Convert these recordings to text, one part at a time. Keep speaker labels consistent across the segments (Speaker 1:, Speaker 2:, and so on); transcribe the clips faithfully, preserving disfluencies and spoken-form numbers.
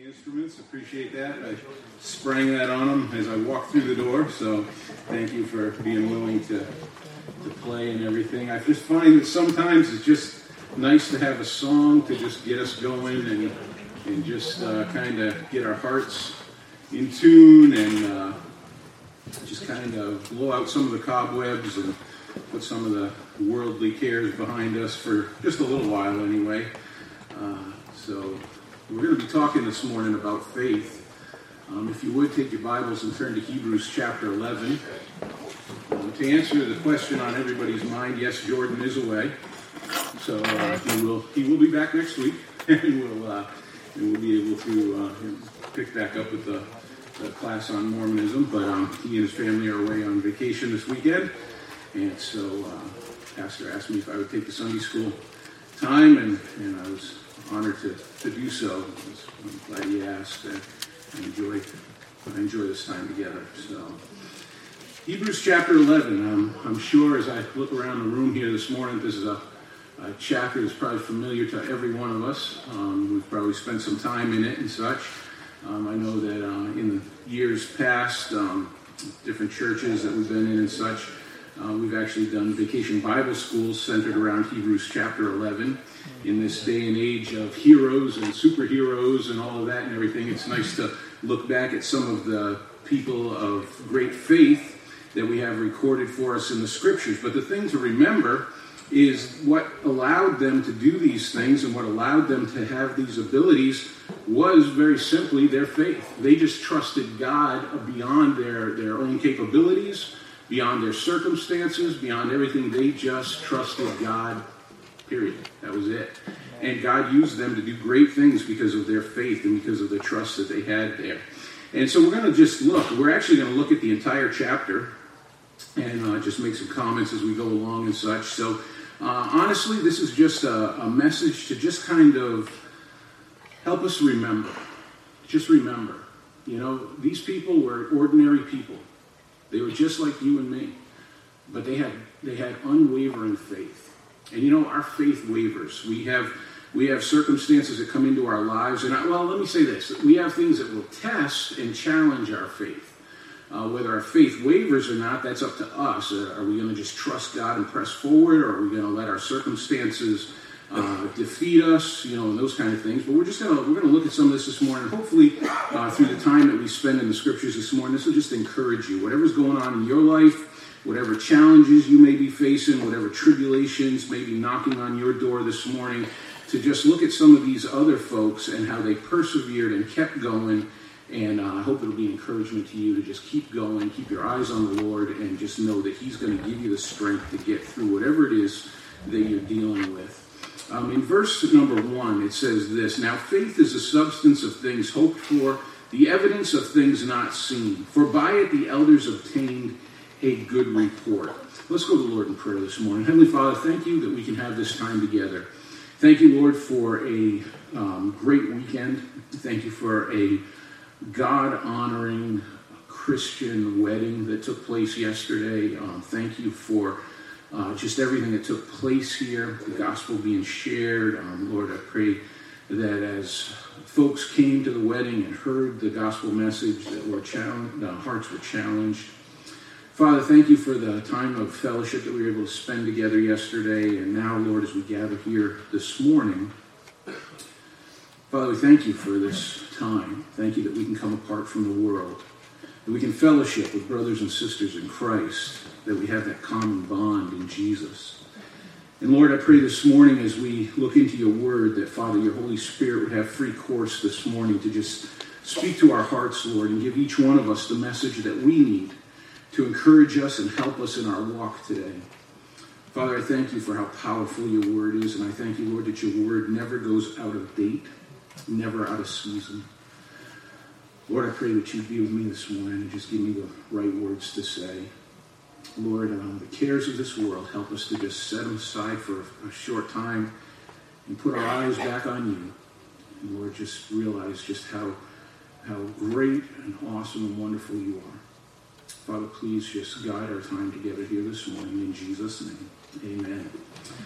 Speaker 1: Instruments. Appreciate that. I sprang that on them as I walked through the door, so thank you for being willing to to play and everything. I just find that sometimes it's just nice to have a song to just get us going and and just uh, kind of get our hearts in tune and uh, just kind of blow out some of the cobwebs and put some of the worldly cares behind us for just a little while anyway. Uh, so we're going to be talking this morning about faith. Um, if you would, take your Bibles and turn to Hebrews chapter eleven. Um, to answer the question on everybody's mind, yes, Jordan is away. So uh, he will he will be back next week, and we'll, uh, and we'll be able to uh, pick back up with the, the class on Mormonism. But um, he and his family are away on vacation this weekend. And so uh, Pastor asked me if I would take the Sunday school time, and, and I was honored to, to do so. I'm glad he asked. And I enjoy, I enjoy this time together. So, Hebrews chapter eleven. Um, I'm sure as I look around the room here this morning, this is a, a chapter that's probably familiar to every one of us. Um, we've probably spent some time in it and such. Um, I know that uh, in the years past, um, different churches that we've been in and such, Uh, we've actually done vacation Bible schools centered around Hebrews chapter eleven. In this day and age of heroes and superheroes and all of that and everything, it's nice to look back at some of the people of great faith that we have recorded for us in the scriptures. But the thing to remember is what allowed them to do these things and what allowed them to have these abilities was very simply their faith. They just trusted God beyond their, their own capabilities, beyond their circumstances, beyond everything. They just trusted God, period. That was it. And God used them to do great things because of their faith and because of the trust that they had there. And so we're going to just look. We're actually going to look at the entire chapter and uh, just make some comments as we go along and such. So uh, honestly, this is just a, a message to just kind of help us remember. Just remember. You know, these people were ordinary people. They were just like you and me, but they had they had unwavering faith. And you know, our faith wavers. We have we have circumstances that come into our lives, and I, well, let me say this: we have things that will test and challenge our faith. Uh, whether our faith wavers or not, that's up to us. Uh, are we going to just trust God and press forward, or are we going to let our circumstances uh, defeat us? You know, and those kind of things. But we're just going to we're going to look at some of this this morning. Hopefully, uh, through the time that we spend in the scriptures this morning, this will just encourage you. Whatever's going on in your life, whatever challenges you may be facing, whatever tribulations may be knocking on your door this morning, to just look at some of these other folks and how they persevered and kept going. And uh, I hope it'll be encouragement to you to just keep going, keep your eyes on the Lord, and just know that He's going to give you the strength to get through whatever it is that you're dealing with. Um, in verse number one, it says this: "Now faith is the substance of things hoped for, the evidence of things not seen. For by it the elders obtained a good report." Let's go to the Lord in prayer this morning. Heavenly Father, thank you that we can have this time together. Thank you, Lord, for a um, great weekend. Thank you for a God-honoring Christian wedding that took place yesterday. Um, thank you for Uh, just everything that took place here, the gospel being shared. Um, Lord, I pray that as folks came to the wedding and heard the gospel message, that Lord, challenged, uh, hearts were challenged. Father, thank you for the time of fellowship that we were able to spend together yesterday. And now, Lord, as we gather here this morning, Father, we thank you for this time. Thank you that we can come apart from the world, that we can fellowship with brothers and sisters in Christ, that we have that common bond in Jesus. And Lord, I pray this morning as we look into your word that, Father, your Holy Spirit would have free course this morning to just speak to our hearts, Lord, and give each one of us the message that we need to encourage us and help us in our walk today. Father, I thank you for how powerful your word is, and I thank you, Lord, that your word never goes out of date, never out of season. Lord, I pray that you'd be with me this morning and just give me the right words to say. Lord, um, the cares of this world, help us to just set them aside for a, a short time and put our eyes back on you. And Lord, just realize just how how great and awesome and wonderful you are. Father, please just guide our time together here this morning in Jesus' name. Amen.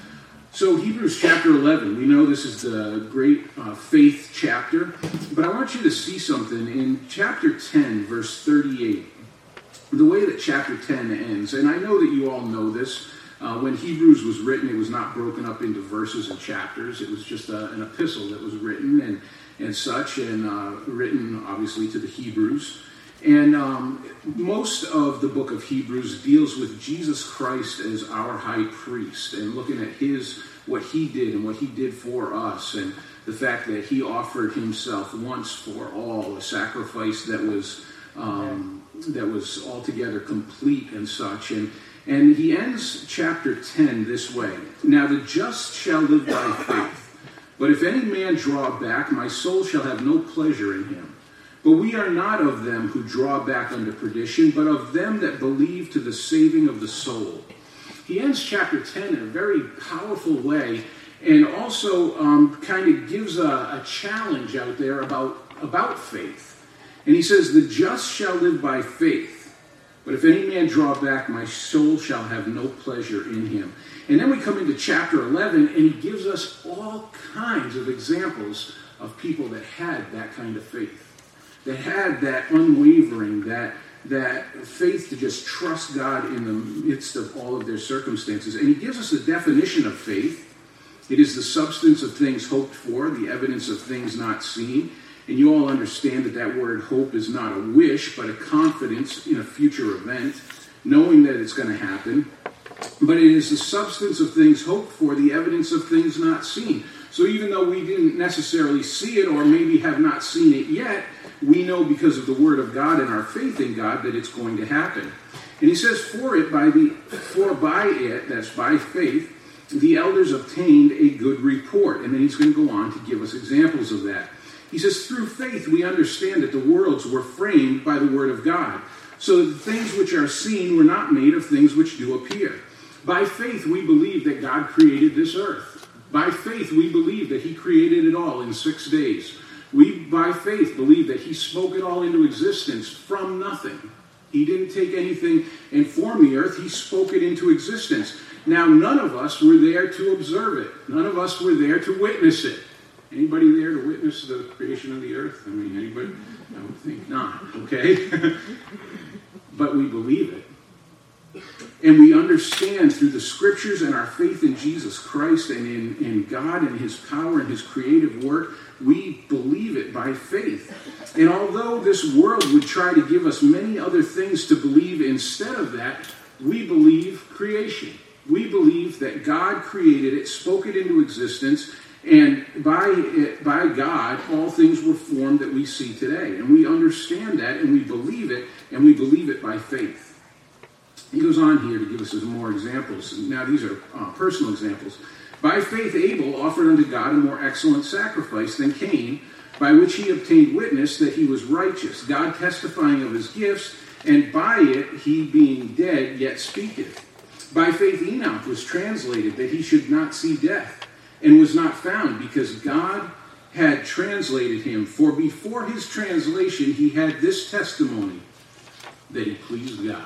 Speaker 1: So Hebrews chapter eleven, we know this is the great uh, faith chapter, but I want you to see something in chapter ten, verse thirty-eight. The way that chapter ten ends, and I know that you all know this, uh, when Hebrews was written, it was not broken up into verses and chapters. It was just a, an epistle that was written and, and such, and uh, written, obviously, to the Hebrews. And um, most of the book of Hebrews deals with Jesus Christ as our high priest and looking at his what he did and what he did for us, and the fact that he offered himself once for all, a sacrifice that was um, that was altogether complete and such. And and he ends chapter ten this way: "Now the just shall live by faith. But if any man draw back, my soul shall have no pleasure in him. But we are not of them who draw back unto perdition, but of them that believe to the saving of the soul." He ends chapter ten in a very powerful way, and also um, kind of gives a, a challenge out there about, about faith. And he says, "The just shall live by faith, but if any man draw back, my soul shall have no pleasure in him." And then we come into chapter eleven, and he gives us all kinds of examples of people that had that kind of faith. That had that unwavering, that that faith to just trust God in the midst of all of their circumstances. And he gives us a definition of faith. It is the substance of things hoped for, the evidence of things not seen. And you all understand that that word hope is not a wish, but a confidence in a future event, knowing that it's going to happen. But it is the substance of things hoped for, the evidence of things not seen. So even though we didn't necessarily see it, or maybe have not seen it yet, we know because of the Word of God and our faith in God that it's going to happen. And he says, for it, by the, for by it, that's by faith, the elders obtained a good report. And then he's going to go on to give us examples of that. He says, through faith we understand that the worlds were framed by the Word of God, so that the things which are seen were not made of things which do appear. By faith we believe that God created this earth. By faith we believe that he created it all in six days. We, by faith, believe that he spoke it all into existence from nothing. He didn't take anything and form the earth. He spoke it into existence. Now, none of us were there to observe it. None of us were there to witness it. Anybody there to witness the creation of the earth? I mean, anybody? I would think not, okay? But we believe it. And we understand through the scriptures and our faith in Jesus Christ and in, in God and his power and his creative work, we believe it by faith. And although this world would try to give us many other things to believe instead of that, we believe creation. We believe that God created it, spoke it into existence, and by it, by God, all things were formed that we see today. And we understand that, and we believe it, and we believe it by faith. He goes on here to give us some more examples. Now, these are uh, personal examples. By faith, Abel offered unto God a more excellent sacrifice than Cain, by which he obtained witness that he was righteous, God testifying of his gifts, and by it he being dead yet speaketh. By faith, Enoch was translated that he should not see death, and was not found, because God had translated him. For before his translation he had this testimony, that he pleased God.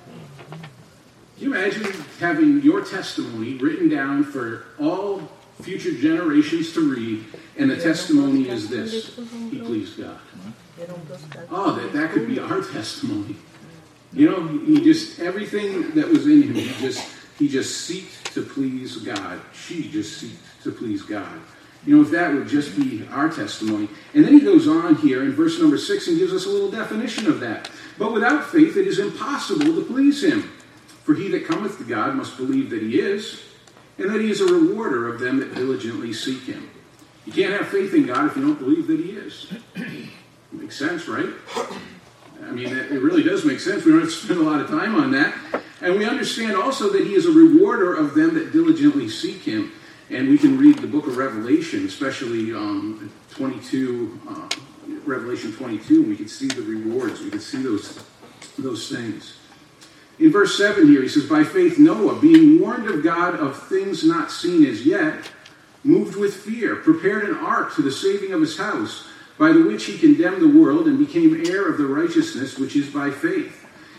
Speaker 1: Can you imagine having your testimony written down for all future generations to read, and the testimony is this: he pleased God. Oh, that, that could be our testimony. You know, he just, everything that was in him, he just he just seeked to please God. She just seeked to please God. You know, if that would just be our testimony. And then he goes on here in verse number six and gives us a little definition of that. But without faith it is impossible to please him. For he that cometh to God must believe that he is, and that he is a rewarder of them that diligently seek him. You can't have faith in God if you don't believe that he is. Makes sense, right? I mean, it really does make sense. We don't have to spend a lot of time on that. And we understand also that he is a rewarder of them that diligently seek him. And we can read the book of Revelation, especially um, twenty-two, uh, Revelation twenty-two, and we can see the rewards. We can see those, those things. In verse seven here, he says, by faith Noah, being warned of God of things not seen as yet, moved with fear, prepared an ark to the saving of his house, by the which he condemned the world and became heir of the righteousness which is by faith.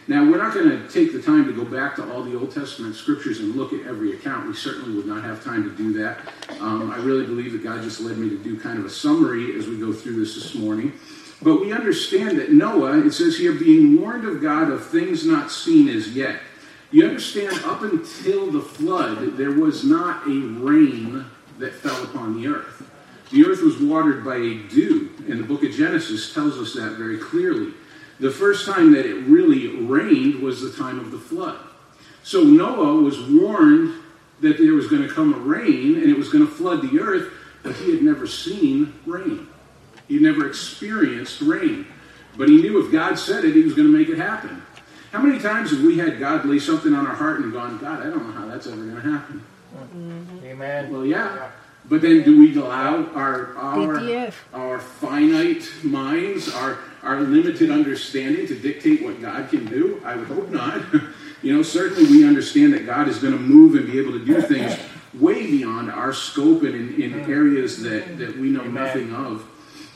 Speaker 1: Now, we're not going to take the time to go back to all the Old Testament scriptures and look at every account. We certainly would not have time to do that. Um, I really believe that God just led me to do kind of a summary as we go through this this morning. But we understand that Noah, it says here, being warned of God of things not seen as yet. You understand, up until the flood, there was not a rain that fell upon the earth. The earth was watered by a dew, and the book of Genesis tells us that very clearly. The first time that it really rained was the time of the flood. So Noah was warned that there was going to come a rain, and it was going to flood the earth, but he had never seen rain. He never experienced rain. But he knew if God said it, he was going to make it happen. How many times have we had God lay something on our heart and gone, God, I don't know how that's ever going to happen?
Speaker 2: Mm-hmm. Amen.
Speaker 1: Well, yeah. yeah. But then do we allow our our, our finite minds, our, our limited understanding to dictate what God can do? I would hope not. You know, certainly we understand that God is going to move and be able to do things way beyond our scope and in, in areas that, that we know Amen. Nothing of.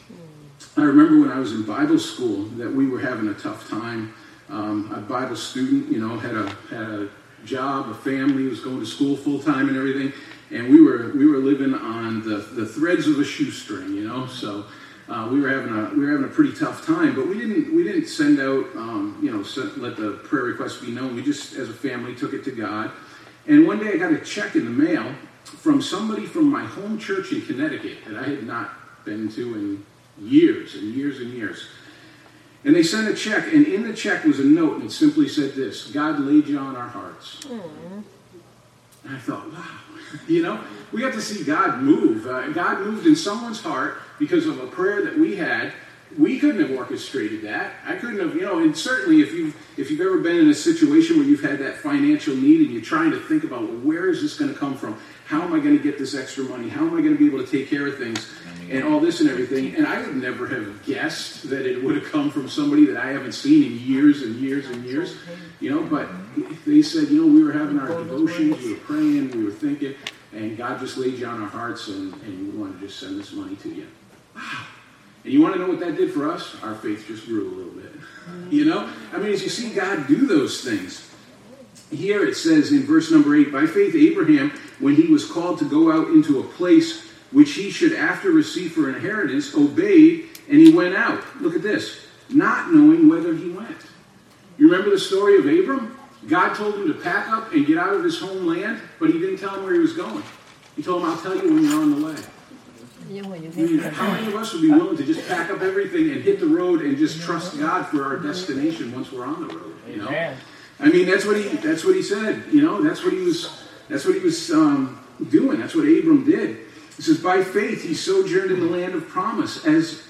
Speaker 1: I remember when I was in Bible school that we were having a tough time. Um, a Bible student, you know, had a had a job, a family, was going to school full time and everything. And we were we were living on the, the threads of a shoestring, you know. So uh, we were having a we were having a pretty tough time. But we didn't we didn't send out um, you know send, let the prayer request be known. We just as a family took it to God. And one day I got a check in the mail from somebody from my home church in Connecticut that I had not been to in years and years and years. And they sent a check, and in the check was a note, and it simply said this: God laid you on our hearts. Mm. And I thought, wow. You know, we got to see God move. Uh, God moved in someone's heart because of a prayer that we had. We couldn't have orchestrated that. I couldn't have, you know, and certainly if you've, if you've ever been in a situation where you've had that financial need and you're trying to think about, well, where is this going to come from? How am I going to get this extra money? How am I going to be able to take care of things and all this and everything? And I would never have guessed that it would have come from somebody that I haven't seen in years and years and years, you know, but they said, you know, we were having our devotions, we were praying, we were thinking, and God just laid you on our hearts and, and we wanted to just send this money to you. Wow. And you want to know what that did for us? Our faith just grew a little bit. You know? I mean, as you see God do those things. Here it says in verse number eight, by faith Abraham, when he was called to go out into a place which he should after receive for inheritance, obeyed, and he went out. Look at this. Not knowing whither he went. You remember the story of Abram? God told him to pack up and get out of his homeland, but he didn't tell him where he was going. He told him, I'll tell you when you're on the way. I mean, how many of us would be willing to just pack up everything and hit the road and just trust God for our destination once we're on the road? You know, I mean, that's what he that's what he said. You know, that's what he was that's what he was um, doing. That's what Abram did. It says, by faith he sojourned in the land of promise, as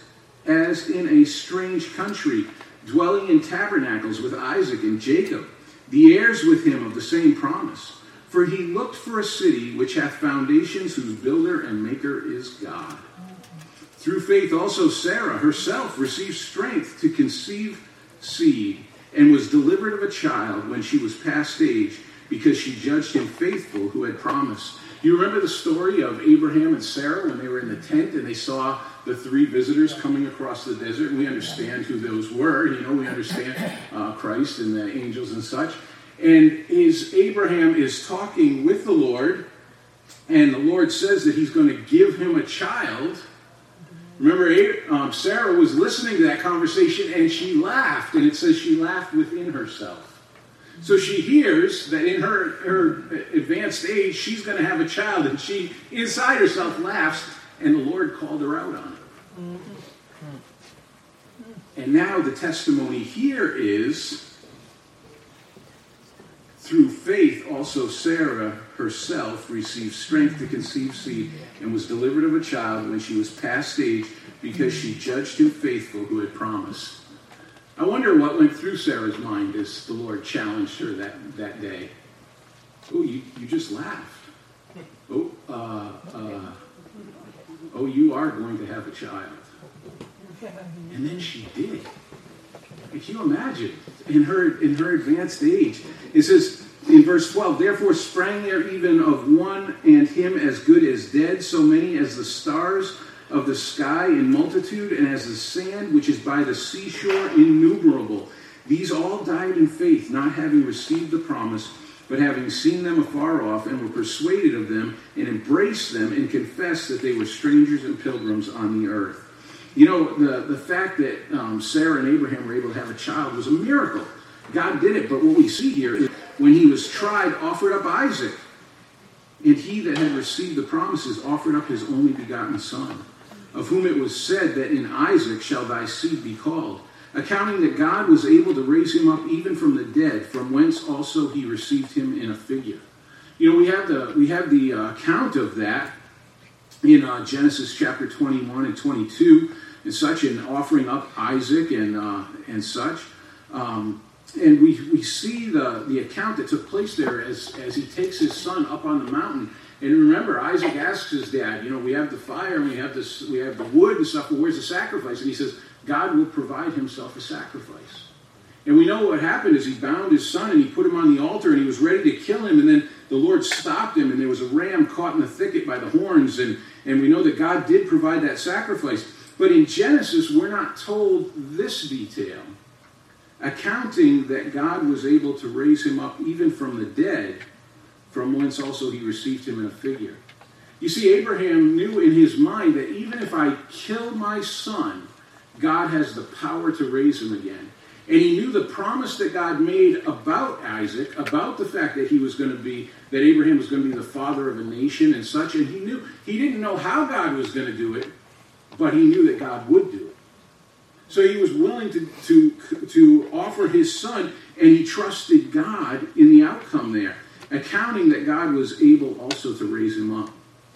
Speaker 1: as in a strange country, dwelling in tabernacles with Isaac and Jacob, the heirs with him of the same promise. For he looked for a city which hath foundations, whose builder and maker is God. Through faith also Sarah herself received strength to conceive seed, and was delivered of a child when she was past age, because she judged him faithful who had promised. You remember the story of Abraham and Sarah when they were in the tent and they saw the three visitors coming across the desert? We understand who those were. You know, we understand uh, Christ and the angels and such. And is Abraham is talking with the Lord, and the Lord says that he's going to give him a child. Remember, um, Sarah was listening to that conversation, and she laughed, and it says she laughed within herself. So she hears that in her, her advanced age, she's going to have a child, and she, inside herself, laughs, and the Lord called her out on it. Mm-hmm. And now the testimony here is, through faith also Sarah herself received strength to conceive seed, and was delivered of a child when she was past age, because she judged him faithful who had promised. I wonder what went through Sarah's mind as the Lord challenged her that, that day. Oh, you, you just laughed. Oh, uh, uh, oh, you are going to have a child. And then she did. Can you imagine? In her in her advanced age. It says in verse twelve, therefore sprang there even of one and him as good as dead, so many as the stars of the sky in multitude, and as the sand which is by the seashore innumerable. These all died in faith, not having received the promise, but having seen them afar off, and were persuaded of them, and embraced them, and confessed that they were strangers and pilgrims on the earth. You know, the, the fact that um, Sarah and Abraham were able to have a child was a miracle. God did it, but what we see here is when he was tried, offered up Isaac. And he that had received the promises offered up his only begotten son, of whom it was said that in Isaac shall thy seed be called, accounting that God was able to raise him up even from the dead, from whence also he received him in a figure. You know, we have the we have the uh, account of that in uh, Genesis chapter twenty-one and twenty-two, and such, and offering up Isaac and uh, and such. Um, and we we see the, the account that took place there as, as he takes his son up on the mountain. And remember, Isaac asks his dad, you know, we have the fire and we have this, we have the wood and stuff, but where's the sacrifice? And he says, God will provide himself a sacrifice. And we know what happened is he bound his son and he put him on the altar and he was ready to kill him. And then the Lord stopped him and there was a ram caught in the thicket by the horns. And, and we know that God did provide that sacrifice. But in Genesis, we're not told this detail, accounting that God was able to raise him up even from the dead, from whence also he received him in a figure. You see, Abraham knew in his mind that even if I kill my son, God has the power to raise him again. And he knew the promise that God made about Isaac, about the fact that he was going to be, that Abraham was going to be the father of a nation and such. And he knew, he didn't know how God was going to do it, but he knew that God would do it. So he was willing to, to, to offer his son, and he trusted God in the outcome there, accounting that God was able also to raise him up.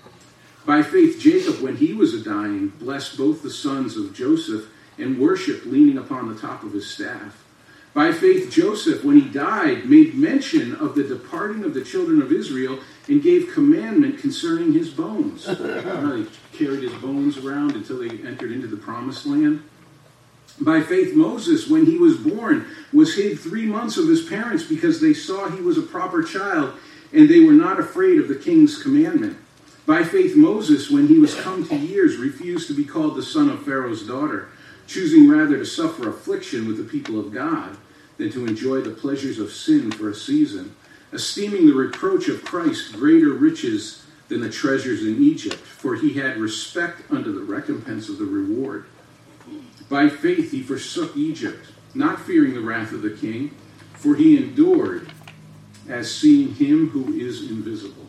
Speaker 1: By faith, Jacob, when he was a dying, blessed both the sons of Joseph and worshipped, leaning upon the top of his staff. By faith, Joseph, when he died, made mention of the departing of the children of Israel and gave commandment concerning his bones. They carried his bones around until they entered into the promised land. By faith, Moses, when he was born, was hid three months of his parents because they saw he was a proper child, and they were not afraid of the king's commandment. By faith, Moses, when he was come to years, refused to be called the son of Pharaoh's daughter, choosing rather to suffer affliction with the people of God than to enjoy the pleasures of sin for a season, esteeming the reproach of Christ greater riches than the treasures in Egypt, for he had respect unto the recompense of the reward. By faith he forsook Egypt, not fearing the wrath of the king, for he endured as seeing him who is invisible.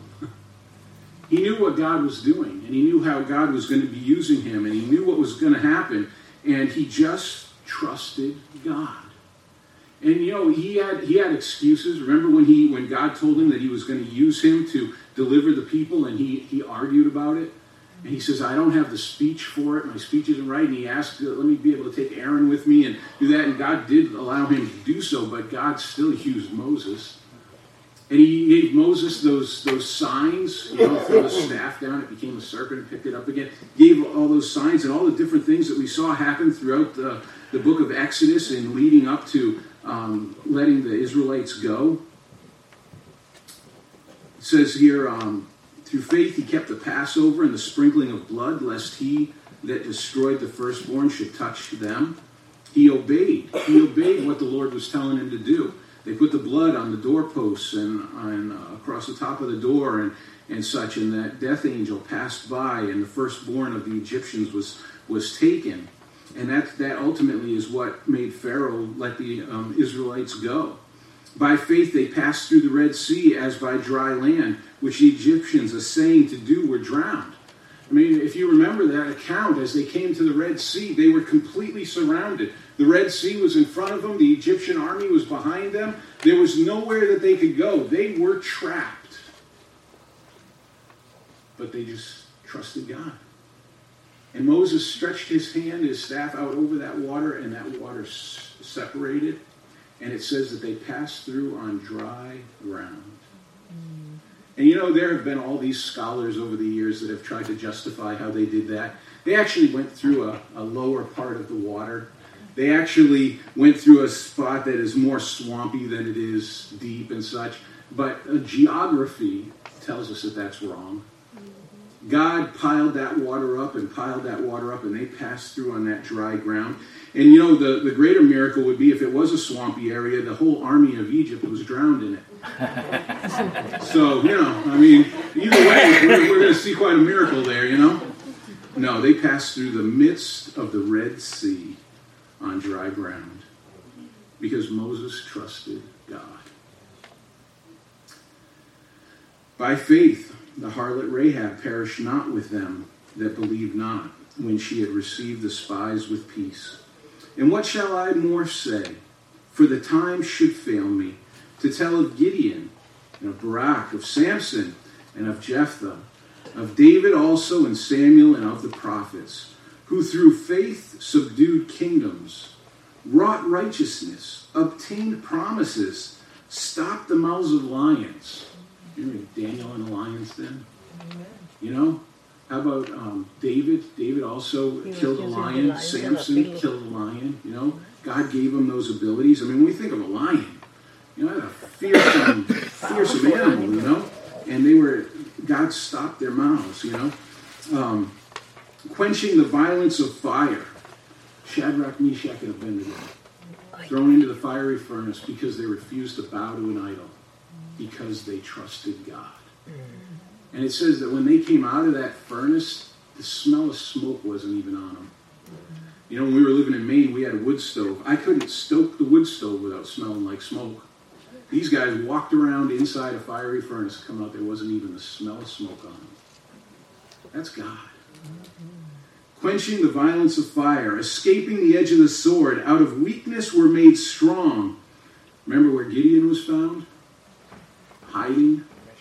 Speaker 1: He knew what God was doing, and he knew how God was going to be using him, and he knew what was going to happen, and he just trusted God. And you know, he had he had excuses. Remember when he when God told him that he was going to use him to deliver the people, and he, he argued about it? And he says, I don't have the speech for it. My speech isn't right. And he asked, let me be able to take Aaron with me and do that. And God did allow him to do so, but God still used Moses. And he gave Moses those those signs, you know, threw the staff down, it became a serpent, picked it up again. Gave all those signs and all the different things that we saw happen throughout the, the book of Exodus and leading up to um, letting the Israelites go. It says here, um, through faith he kept the Passover and the sprinkling of blood, lest he that destroyed the firstborn should touch them. He obeyed. He obeyed what the Lord was telling him to do. They put the blood on the doorposts and, and uh, across the top of the door and, and such, and that death angel passed by, and the firstborn of the Egyptians was was taken. And that, that ultimately is what made Pharaoh let the um, Israelites go. By faith they passed through the Red Sea as by dry land, which the Egyptians, assaying to do, were drowned. I mean, if you remember that account, as they came to the Red Sea, they were completely surrounded. The Red Sea was in front of them. The Egyptian army was behind them. There was nowhere that they could go. They were trapped. But they just trusted God. And Moses stretched his hand, his staff out over that water, and that water s- separated. And it says that they passed through on dry ground. Mm. And you know, there have been all these scholars over the years that have tried to justify how they did that. They actually went through a, a lower part of the water. They actually went through a spot that is more swampy than it is deep and such. But uh, geography tells us that that's wrong. God piled that water up and piled that water up, and they passed through on that dry ground. And you know, the, the greater miracle would be if it was a swampy area, the whole army of Egypt was drowned in it. So, you know, I mean, either way, we're, we're going to see quite a miracle there, you know? No, they passed through the midst of the Red Sea on dry ground because Moses trusted God. By faith, the harlot Rahab perished not with them that believed not, when she had received the spies with peace. And what shall I more say? For the time should fail me to tell of Gideon, and of Barak, of Samson, and of Jephthah, of David also, and Samuel, and of the prophets, who through faith subdued kingdoms, wrought righteousness, obtained promises, stopped the mouths of lions. You remember Daniel in the lion's den? You know? How about um, David? David also he killed a lion. Samson killed a lion. You know? God gave him those abilities. I mean, when we think of a lion, you know, a fearsome, fearsome animal, you know? And they were, God stopped their mouths, you know? Um, quenching the violence of fire. Shadrach, Meshach, and Abednego. Thrown into the fiery furnace because they refused to bow to an idol. Because they trusted God. And it says that when they came out of that furnace, the smell of smoke wasn't even on them. You know, when we were living in Maine, we had a wood stove. I couldn't stoke the wood stove without smelling like smoke. These guys walked around inside a fiery furnace, come out, there wasn't even the smell of smoke on them. That's God. Quenching the violence of fire, escaping the edge of the sword, out of weakness were made strong. Remember where Gideon was found? Hiding,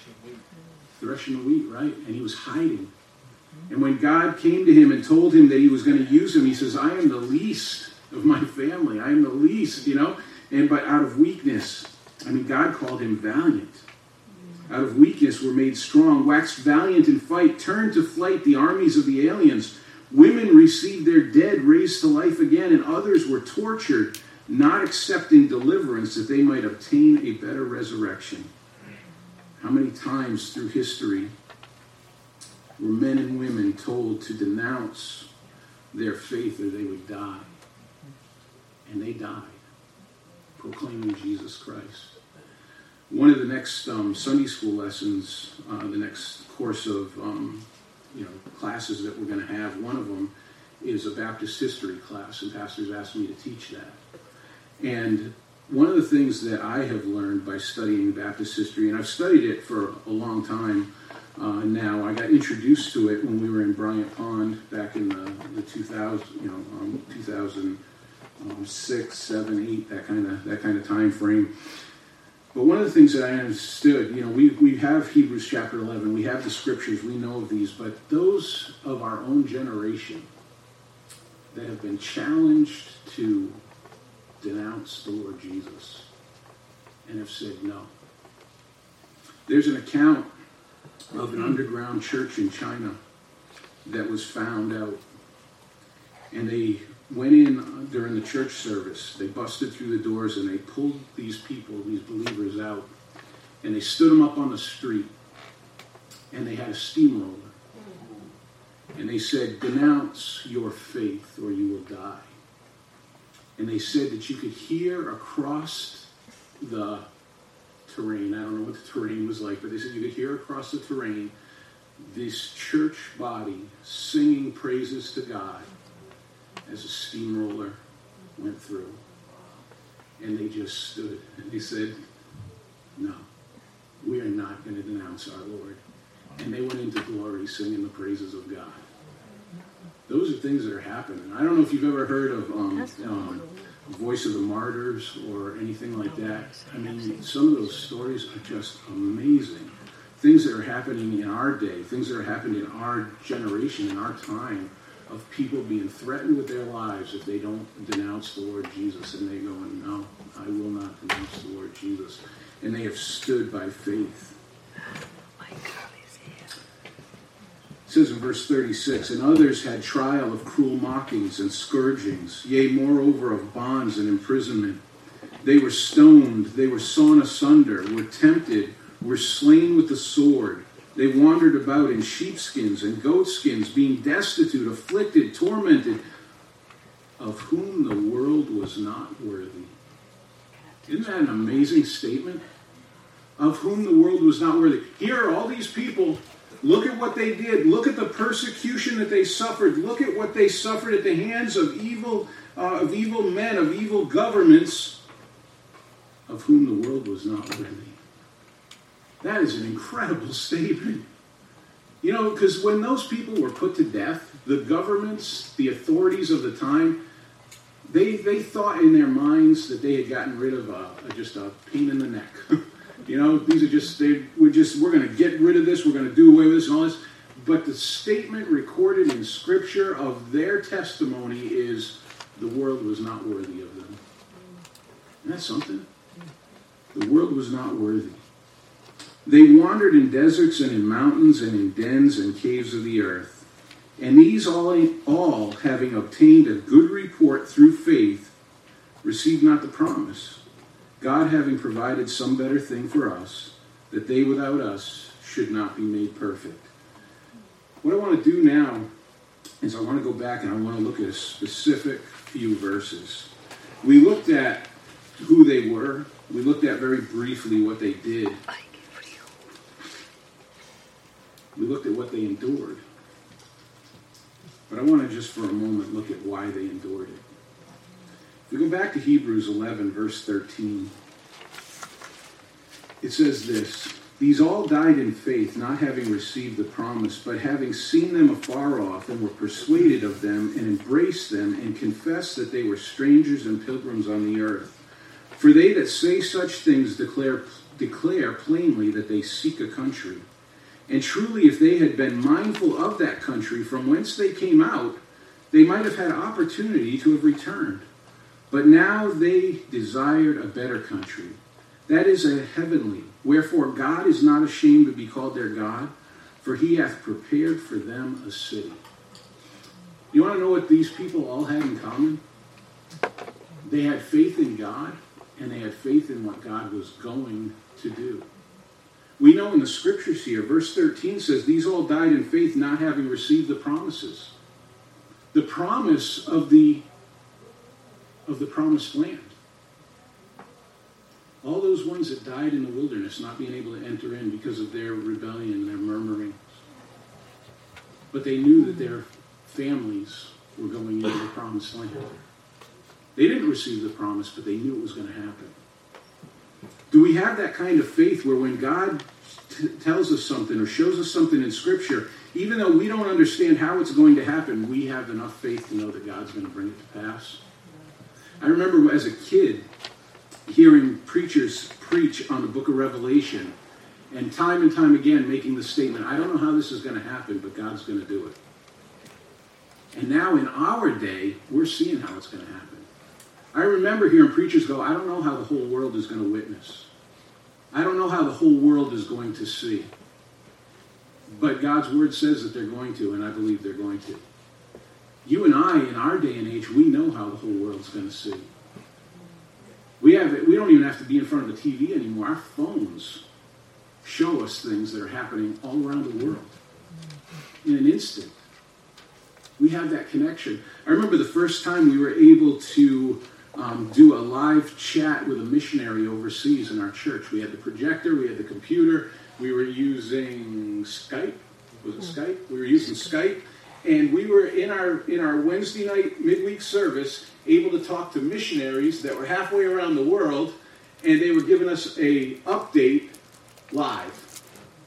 Speaker 1: threshing the wheat, right? And he was hiding. And when God came to him and told him that he was going to use him, he says, I am the least of my family. I am the least, you know? And but out of weakness, I mean, God called him valiant. Out of weakness were made strong, waxed valiant in fight, turned to flight the armies of the aliens. Women received their dead raised to life again, and others were tortured, not accepting deliverance that they might obtain a better resurrection. How many times through history were men and women told to denounce their faith or they would die? And they died, proclaiming Jesus Christ. One of the next um, Sunday school lessons, uh, the next course of um, you know classes that we're going to have, one of them is a Baptist history class, and pastors asked me to teach that. And one of the things that I have learned by studying Baptist history, and I've studied it for a long time uh, now. I got introduced to it when we were in Bryant Pond back in the, the two thousand, you know, um, two thousand six, seven, eight, that kind of that kind of time frame. But one of the things that I understood, you know, we we have Hebrews chapter eleven, we have the scriptures, we know of these, but those of our own generation that have been challenged to denounce the Lord Jesus and have said no. There's an account of an underground church in China that was found out, and they went in during the church service. They busted through the doors and they pulled these people, these believers out, and they stood them up on the street, and they had a steamroller, and they said, denounce your faith or you will die. And they said that you could hear across the terrain, I don't know what the terrain was like, but they said you could hear across the terrain this church body singing praises to God as a steamroller went through. And they just stood and they said, no, we are not going to denounce our Lord. And they went into glory singing the praises of God. Those are things that are happening. I don't know if you've ever heard of um, um, Voice of the Martyrs or anything like that. I mean, some of those stories are just amazing. Things that are happening in our day, things that are happening in our generation, in our time, of people being threatened with their lives if they don't denounce the Lord Jesus. And they go, no, I will not denounce the Lord Jesus. And they have stood by faith. It says in verse thirty-six, and others had trial of cruel mockings and scourgings, yea, moreover of bonds and imprisonment. They were stoned, they were sawn asunder, were tempted, were slain with the sword. They wandered about in sheepskins and goatskins, being destitute, afflicted, tormented, of whom the world was not worthy. Isn't that an amazing statement? Of whom the world was not worthy. Here are all these people. Look at what they did. Look at the persecution that they suffered. Look at what they suffered at the hands of evil, uh, of evil men, of evil governments, of whom the world was not worthy. That is an incredible statement. You know, because when those people were put to death, the governments, the authorities of the time, they they thought in their minds that they had gotten rid of a, a, just a pain in the neck. You know, these are just, they we're just, we're going to get rid of this, we're going to do away with this and all this. But the statement recorded in Scripture of their testimony is the world was not worthy of them. Isn't that something? The world was not worthy. They wandered in deserts and in mountains and in dens and caves of the earth. And these all, all having obtained a good report through faith, received not the promise, God having provided some better thing for us, that they without us should not be made perfect. What I want to do now is I want to go back and I want to look at a specific few verses. We looked at who they were. We looked at very briefly what they did. We looked at what they endured. But I want to just for a moment look at why they endured it. We go back to Hebrews eleven, verse thirteen. It says this, these all died in faith, not having received the promise, but having seen them afar off, and were persuaded of them, and embraced them, and confessed that they were strangers and pilgrims on the earth. For they that say such things declare, declare plainly that they seek a country. And truly, if they had been mindful of that country from whence they came out, they might have had opportunity to have returned. But now they desired a better country, that is a heavenly. Wherefore God is not ashamed to be called their God, for he hath prepared for them a city. You want to know what these people all had in common? They had faith in God, and they had faith in what God was going to do. We know in the scriptures here, verse thirteen says, these all died in faith, not having received the promises. The promise of the of the promised land. All those ones that died in the wilderness, not being able to enter in because of their rebellion and their murmuring. But they knew that their families were going into the promised land. They didn't receive the promise, but they knew it was going to happen. Do we have that kind of faith where when God t- tells us something or shows us something in Scripture, even though we don't understand how it's going to happen, we have enough faith to know that God's going to bring it to pass? I remember as a kid hearing preachers preach on the book of Revelation and time and time again making the statement, I don't know how this is going to happen, but God's going to do it. And now in our day, we're seeing how it's going to happen. I remember hearing preachers go, I don't know how the whole world is going to witness. I don't know how the whole world is going to see. But God's word says that they're going to, and I believe they're going to. You and I, in our day and age, we know how the whole world's going to see. We have we don't even have to be in front of the T V anymore. Our phones show us things that are happening all around the world in an instant. We have that connection. I remember the first time we were able to um, do a live chat with a missionary overseas in our church. We had the projector, we had the computer, we were using Skype. Was it Skype? We were using Skype. And we were in our in our Wednesday night midweek service able to talk to missionaries that were halfway around the world, and they were giving us a update live.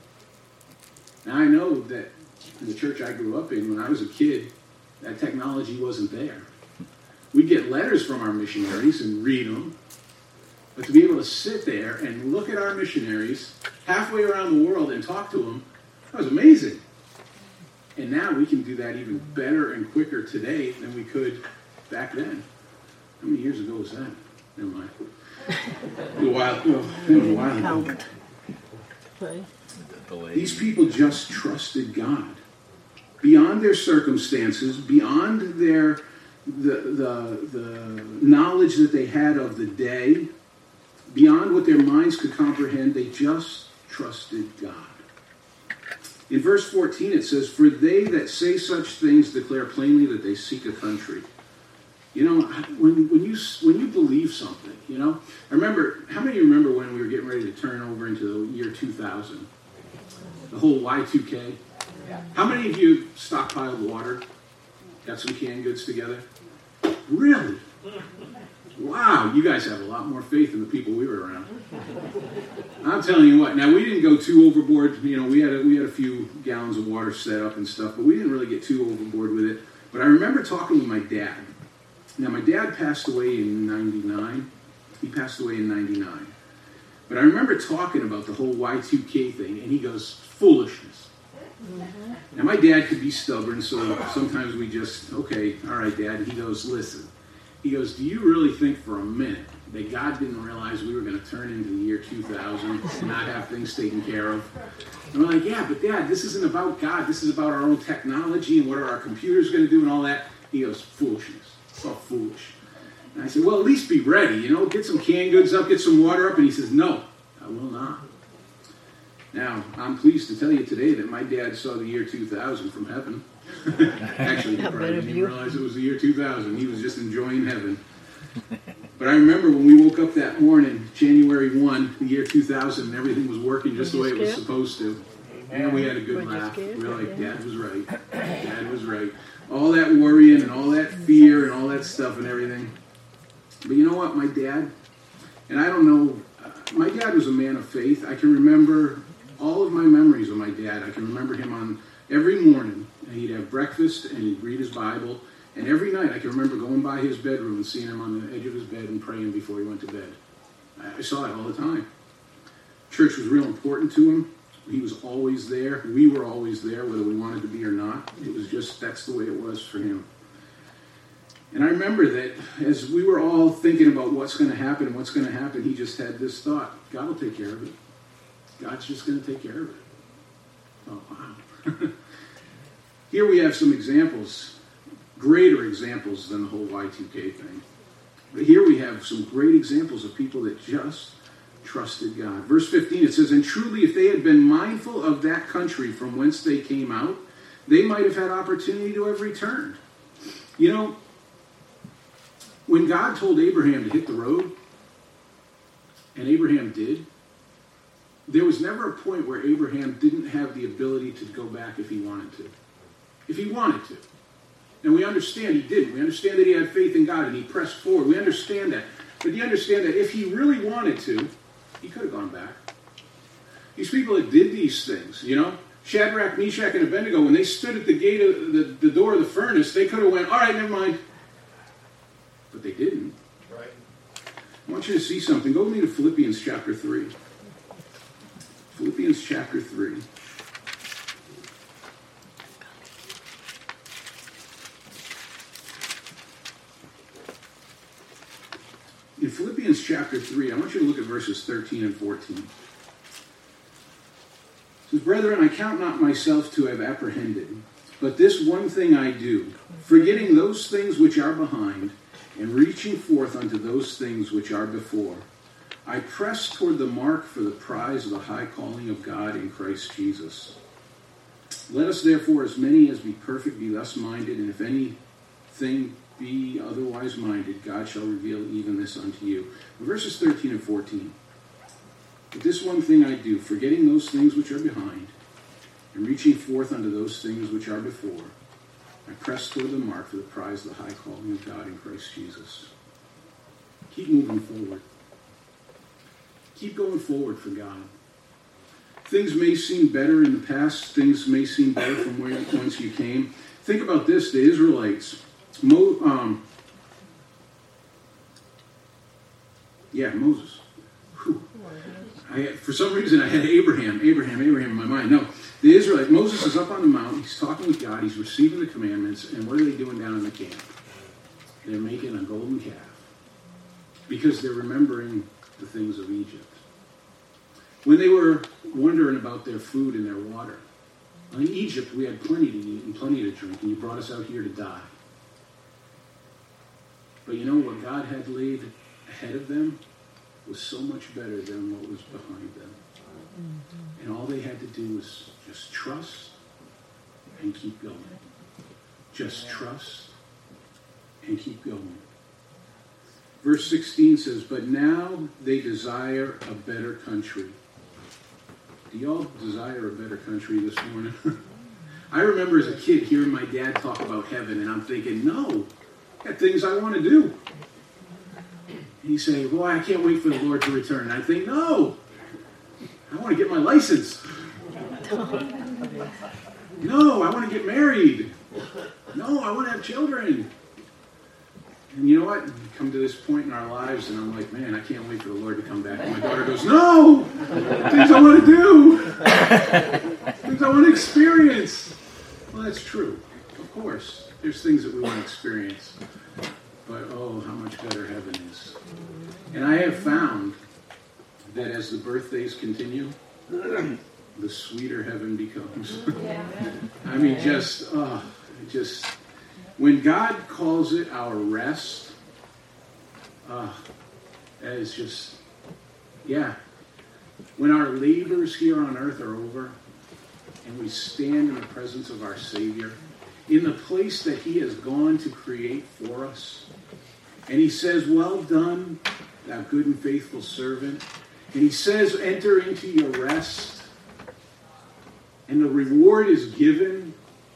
Speaker 1: Now I know that in the church I grew up in, when I was a kid, that technology wasn't there. We'd get letters from our missionaries and read them, but to be able to sit there and look at our missionaries halfway around the world and talk to them, that was amazing. And now we can do that even better and quicker today than we could back then. How many years ago was that? Never mind. A little while, a little while ago. These people just trusted God. Beyond their circumstances, beyond their the, the, the knowledge that they had of the day, beyond what their minds could comprehend, they just trusted God. In verse fourteen it says, "For they that say such things declare plainly that they seek a country." You know, when when you when you believe something, you know, I remember, how many of you remember when we were getting ready to turn over into the year two thousand? The whole Y two K?
Speaker 2: Yeah.
Speaker 1: How many of you stockpiled water? Got some canned goods together? Really? Wow, you guys have a lot more faith than the people we were around. I'm telling you what. Now, we didn't go too overboard. You know, we had a, we had a few gallons of water set up and stuff, but we didn't really get too overboard with it. But I remember talking with my dad. Now, my dad passed away in ninety-nine. He passed away in ninety-nine. But I remember talking about the whole Y two K thing, and he goes, "Foolishness." Mm-hmm. Now, my dad could be stubborn, so sometimes we just, okay, all right, Dad. He goes, "Listen." He goes, "Do you really think for a minute that God didn't realize we were going to turn into the year two thousand and not have things taken care of?" And we're like, "Yeah, but Dad, this isn't about God. This is about our own technology and what are our computers going to do and all that." He goes, "Foolishness. It's all foolish." And I said, "Well, at least be ready, you know, get some canned goods up, get some water up." And he says, "No, I will not." Now, I'm pleased to tell you today that my dad saw the year two thousand from heaven. Actually, he probably didn't even realize it was the year two thousand. He was just enjoying heaven. But I remember when we woke up that morning, January first, the year two thousand, and everything was working just the way it was supposed to. And we had a good laugh. We were like, "Dad was right. Dad was right." All that worrying and all that fear and all that stuff and everything. But you know what? My dad, and I don't know, uh, my dad was a man of faith. I can remember all of my memories of my dad. I can remember him on every morning. And he'd have breakfast and he'd read his Bible. And every night I can remember going by his bedroom and seeing him on the edge of his bed and praying before he went to bed. I saw it all the time. Church was real important to him. He was always there. We were always there, whether we wanted to be or not. It was just, that's the way it was for him. And I remember that as we were all thinking about what's going to happen and what's going to happen, he just had this thought: God will take care of it. God's just going to take care of it. Oh, wow. Here we have some examples, greater examples than the whole Y two K thing. But here we have some great examples of people that just trusted God. Verse fifteen, it says, "And truly, if they had been mindful of that country from whence they came out, they might have had opportunity to have returned." You know, when God told Abraham to hit the road, and Abraham did, there was never a point where Abraham didn't have the ability to go back if he wanted to. If he wanted to. And we understand he didn't. We understand that he had faith in God and he pressed forward. We understand that. But you understand that if he really wanted to, he could have gone back. These people that did these things, you know, Shadrach, Meshach, and Abednego, when they stood at the gate of the, the door of the furnace, they could have went, "All right, never mind." But they didn't.
Speaker 2: Right.
Speaker 1: I want you to see something. Go with me to Philippians chapter three. Philippians chapter three. In Philippians chapter three, I want you to look at verses thirteen and fourteen. It says, "Brethren, I count not myself to have apprehended, but this one thing I do, forgetting those things which are behind, and reaching forth unto those things which are before, I press toward the mark for the prize of the high calling of God in Christ Jesus. Let us therefore, as many as be perfect, be thus minded, and if anything be otherwise minded, God shall reveal even this unto you." Verses thirteen and fourteen. "But this one thing I do, forgetting those things which are behind, and reaching forth unto those things which are before, I press toward the mark for the prize of the high calling of God in Christ Jesus." Keep moving forward. Keep going forward for God. Things may seem better in the past. Things may seem better from where whence you came. Think about this. The Israelites. Mo, um, yeah, Moses. Whew. I had, for some reason, I had Abraham, Abraham, Abraham in my mind. No, the Israelites. Moses is up on the mountain. He's talking with God. He's receiving the commandments. And what are they doing down in the camp? They're making a golden calf because they're remembering the things of Egypt. When they were wondering about their food and their water, in Egypt we had plenty to eat and plenty to drink, and you brought us out here to die. But you know what God had laid ahead of them was so much better than what was behind them. And all they had to do was just trust and keep going. Just trust and keep going. Verse sixteen says, but now they desire a better country. Do y'all desire a better country this morning? I remember as a kid hearing my dad talk about heaven, and I'm thinking, no, I got things I want to do. And he's saying, boy, I can't wait for the Lord to return. And I think, no, I want to get my license. No, I want to get married. No, I want to have children. And you know what? We come to this point in our lives, and I'm like, man, I can't wait for the Lord to come back. And my daughter goes, no! Things I want to do! Things I want to experience! Well, that's true. Of course. There's things that we want to experience. But, oh, how much better heaven is. And I have found that as the birthdays continue, the sweeter heaven becomes. I mean, just, oh, just... when God calls it our rest, uh, that is just, yeah. When our labors here on earth are over and we stand in the presence of our Savior, in the place that He has gone to create for us, and He says, well done, thou good and faithful servant. And He says, enter into your rest. And the reward is given.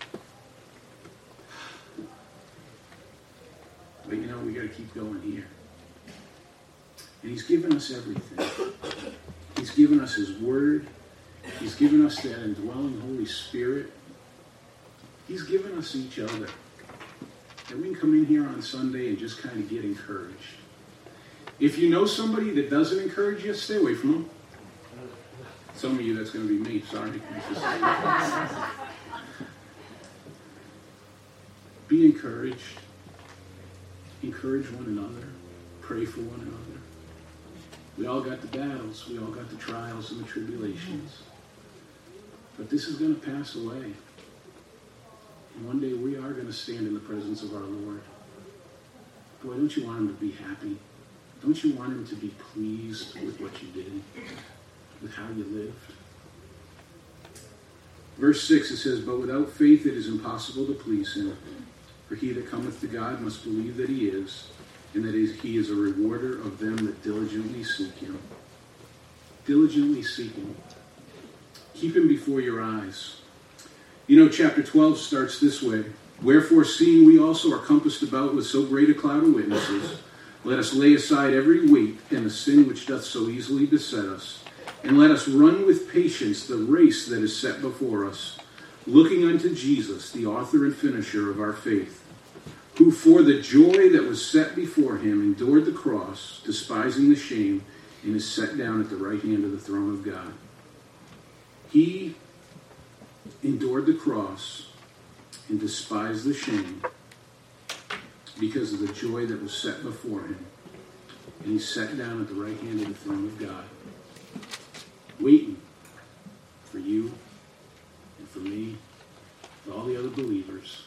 Speaker 1: But you know, we got to keep going here. And He's given us everything. He's given us His Word. He's given us that indwelling Holy Spirit. He's given us each other. And we can come in here on Sunday and just kind of get encouraged. If you know somebody that doesn't encourage you, stay away from them. Some of you, that's going to be me. Sorry. Be encouraged. Encourage one another. Pray for one another. We all got the battles. We all got the trials and the tribulations. But this is going to pass away. And one day we are going to stand in the presence of our Lord. Boy, don't you want Him to be happy? Don't you want Him to be pleased with what you did? With how you lived? Verse six, it says, but without faith it is impossible to please Him. For he that cometh to God must believe that He is, and that He is a rewarder of them that diligently seek Him. Diligently seek Him. Keep Him before your eyes. You know, chapter twelve starts this way. Wherefore, seeing we also are compassed about with so great a cloud of witnesses, let us lay aside every weight and the sin which doth so easily beset us, and let us run with patience the race that is set before us, looking unto Jesus, the author and finisher of our faith, who for the joy that was set before Him endured the cross, despising the shame, and is set down at the right hand of the throne of God. He endured the cross and despised the shame because of the joy that was set before Him. And He's sat down at the right hand of the throne of God, waiting for you and for me, for all the other believers.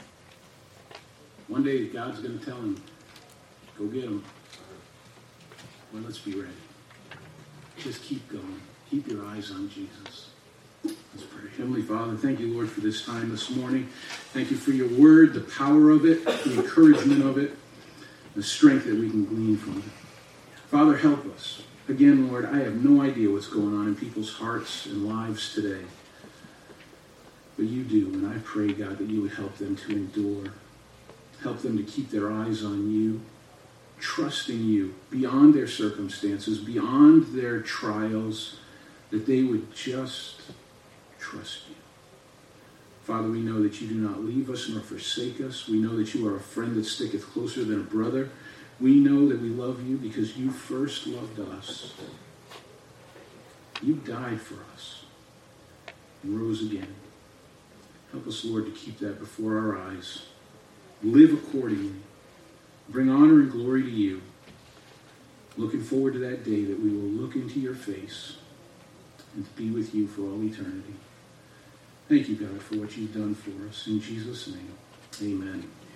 Speaker 1: One day God's going to tell Him, go get them. Well, let's be ready. Just keep going. Keep your eyes on Jesus. Let's pray. Heavenly Father, thank you, Lord, for this time this morning. Thank you for your word, the power of it, the encouragement of it, the strength that we can glean from it. Father, help us. Again, Lord, I have no idea what's going on in people's hearts and lives today. But you do, and I pray, God, that you would help them to endure. Help them to keep their eyes on you, trusting you beyond their circumstances, beyond their trials, that they would just trust you. Father, we know that you do not leave us nor forsake us. We know that you are a friend that sticketh closer than a brother. We know that we love you because you first loved us. You died for us and rose again. Help us, Lord, to keep that before our eyes. Live accordingly. Bring honor and glory to you. Looking forward to that day that we will look into your face and to be with you for all eternity. Thank you, God, for what you've done for us. In Jesus' name, amen.